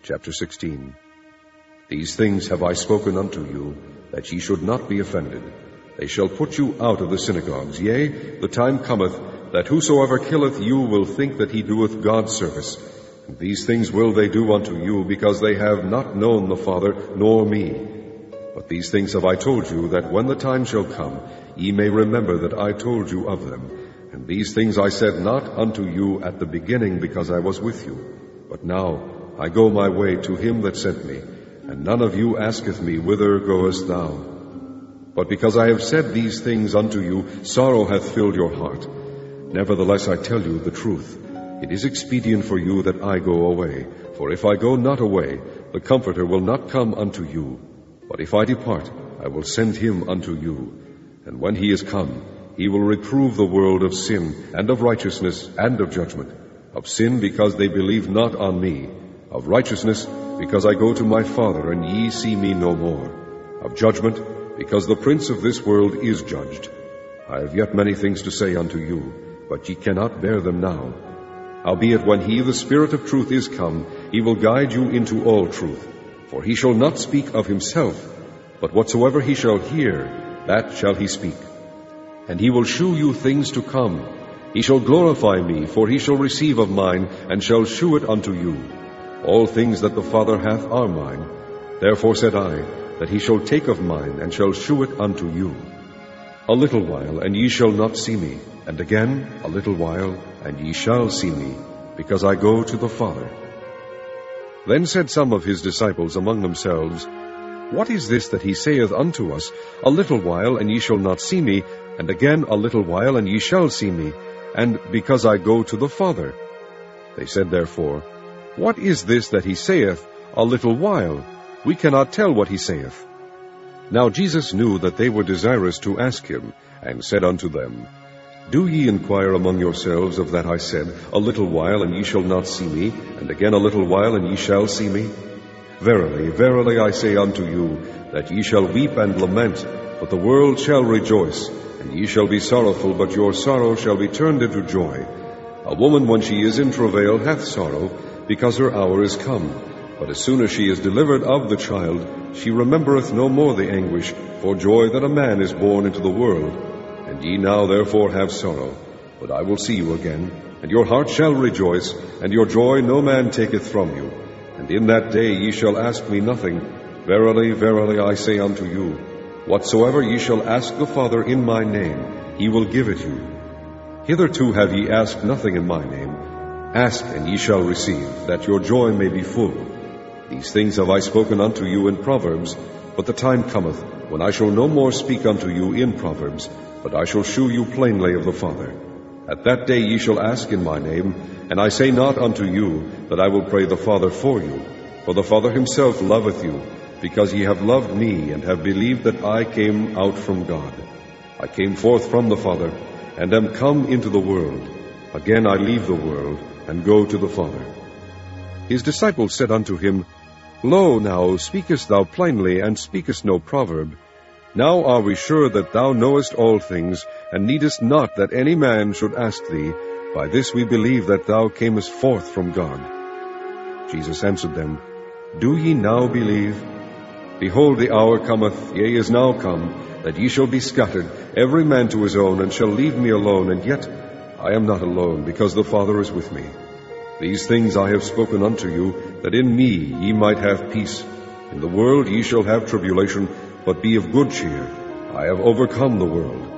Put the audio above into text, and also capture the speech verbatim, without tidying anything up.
Chapter sixteen. These things have I spoken unto you, that ye should not be offended. They shall put you out of the synagogues. Yea, the time cometh, that whosoever killeth you will think that he doeth God's service. And these things will they do unto you, because they have not known the Father, nor me. But these things have I told you, that when the time shall come, ye may remember that I told you of them. And these things I said not unto you at the beginning, because I was with you. But now I go my way to him that sent me, and none of you asketh me, Whither goest thou? But because I have said these things unto you, sorrow hath filled your heart. Nevertheless I tell you the truth. It is expedient for you that I go away. For if I go not away, the Comforter will not come unto you. But if I depart, I will send him unto you. And when he is come, he will reprove the world of sin, and of righteousness, and of judgment. Of sin, because they believe not on me. Of righteousness, because I go to my Father, and ye see me no more. Of judgment, because the prince of this world is judged. I have yet many things to say unto you, but ye cannot bear them now. Howbeit when he, the Spirit of truth, is come, he will guide you into all truth. For he shall not speak of himself, but whatsoever he shall hear, that shall he speak. And he will shew you things to come. He shall glorify me, for he shall receive of mine, and shall shew it unto you. All things that the Father hath are mine. Therefore said I, that he shall take of mine, and shall shew it unto you. A little while, and ye shall not see me. And again, a little while, and ye shall see me, because I go to the Father. Then said some of his disciples among themselves, What is this that he saith unto us, A little while, and ye shall not see me, and again a little while, and ye shall see me, and because I go to the Father? They said therefore, What is this that he saith, A little while? We cannot tell what he saith. Now Jesus knew that they were desirous to ask him, and said unto them, Do ye inquire among yourselves of that I said, A little while, and ye shall not see me, and again a little while, and ye shall see me? Verily, verily, I say unto you, that ye shall weep and lament, but the world shall rejoice, and ye shall be sorrowful, but your sorrow shall be turned into joy. A woman, when she is in travail, hath sorrow, because her hour is come. But as soon as she is delivered of the child, she remembereth no more the anguish for joy that a man is born into the world. And ye now therefore have sorrow, but I will see you again, and your heart shall rejoice, and your joy no man taketh from you. And in that day ye shall ask me nothing. Verily, verily, I say unto you, whatsoever ye shall ask the Father in my name, he will give it you. Hitherto have ye asked nothing in my name. Ask, and ye shall receive, that your joy may be full. These things have I spoken unto you in Proverbs, but the time cometh, when I shall no more speak unto you in Proverbs, but I shall shew you plainly of the Father. At that day ye shall ask in my name, and I say not unto you that I will pray the Father for you, for the Father himself loveth you, because ye have loved me, and have believed that I came out from God. I came forth from the Father, and am come into the world. Again I leave the world, and go to the Father. His disciples said unto him, Lo, now speakest thou plainly, and speakest no proverb. Now are we sure that thou knowest all things, and needest not that any man should ask thee. By this we believe that thou camest forth from God. Jesus answered them, Do ye now believe? Behold, the hour cometh, yea, is now come, that ye shall be scattered, every man to his own, and shall leave me alone, and yet I am not alone, because the Father is with me. These things I have spoken unto you, that in me ye might have peace. In the world ye shall have tribulation, but be of good cheer. I have overcome the world.